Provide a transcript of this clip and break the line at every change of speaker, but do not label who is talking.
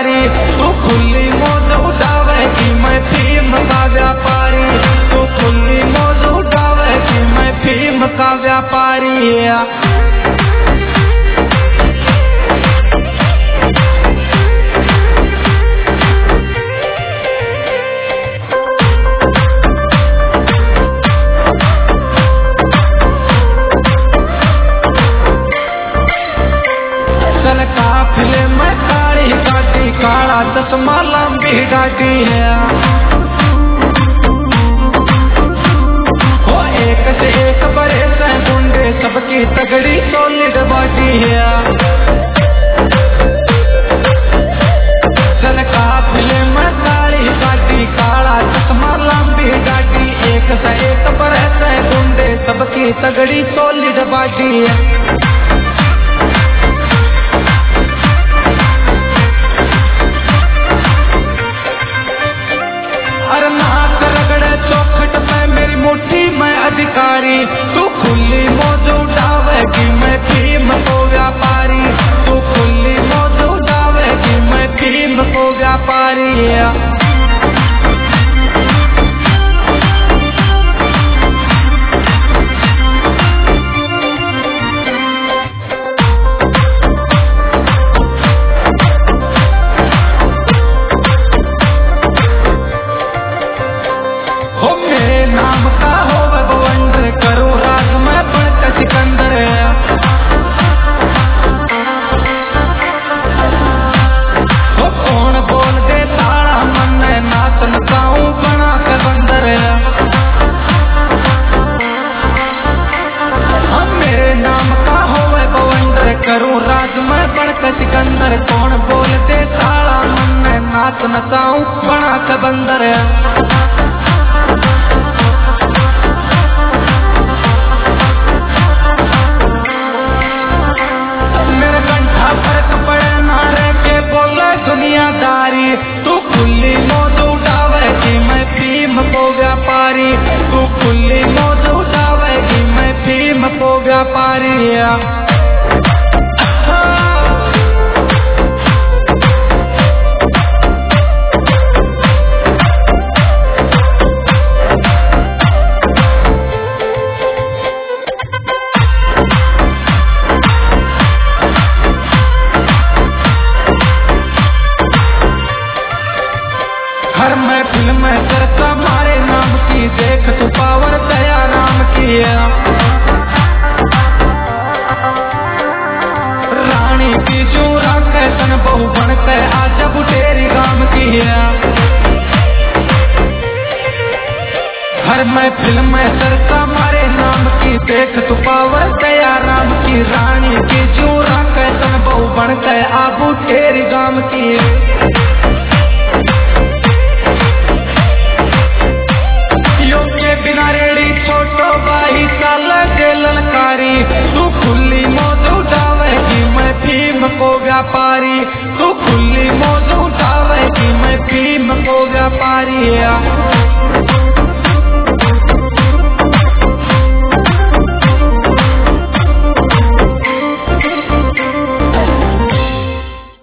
व्यापारी, तू खुली मौज उठावेगी मैं फीम का व्यापारी, तू खुली मौज उठावेगी मैं फीम का व्यापारी। काफिले में काली काटी, काला चश्मा लंबी डाटी है, हो एक से एक बड़े से गुंडे, सबकी तगड़ी सॉलिड बॉडी है। चल काफिले में काली काटी, काला चश्मा लंबी डाटी, एक से एक बड़े से गुंडे, सबकी तगड़ी सॉलिड बॉडी है। अधिकारी, तू खुली मौज उठावेगी मैं फीम को व्यापारी, तू खुली मौज उठावेगी मैं फीम को व्यापारी। हो मेरे नाम का हो करो राज में बनकर सिकंदर, हो कौन बोल दे ताड़ा मन नाच नचाऊं बना के बंदर। हम मेरे नाम का होवे बवंडर, करूं राज में बनकर सिकंदर, कौन बोल दे ताड़ा मन नाच नचाऊं बना के बंदर। दुनियादारी, तू खुली मौज उठावेगी मैं फीम को व्यापारी, तू खुली मौज उठावेगी मैं फीम को व्यापारी। हर महफिल में चर्चा मारे नाम की, देख तू पावर दया राम की। रानी की चूरा कैसन बहु बन के आज बुटेरी गाम की। हर महफिल में चर्चा मारे नाम की, देख तू पावर दया राम की। रानी की चूरा कैसन बहु बन के आज बुटेरी गाम की। बिना रेड़ी छोटो भाई चल के ललकारी, तू खुली मौज उठावेगी मैं फीम को व्यापारी, तू खुली मौज उठावेगी मैं फीम को व्यापारी।